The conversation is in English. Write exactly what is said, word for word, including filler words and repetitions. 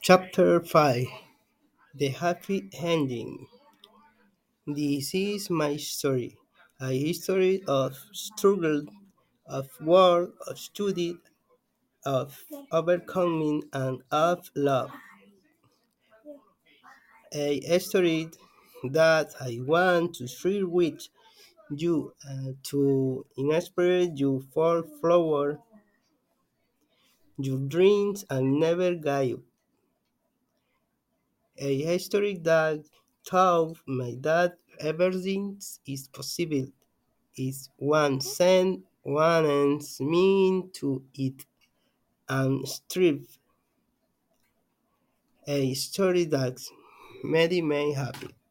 Chapter five. The Happy Ending. This is my story. A history of struggle, of war, of study, of overcoming, and of love. A story that I want to share with you uh, to inspire you for forward your dreams and never give. A history that taught my dad everything is possible. Is one sent one ends mean to eat and strive, a story that made me happy.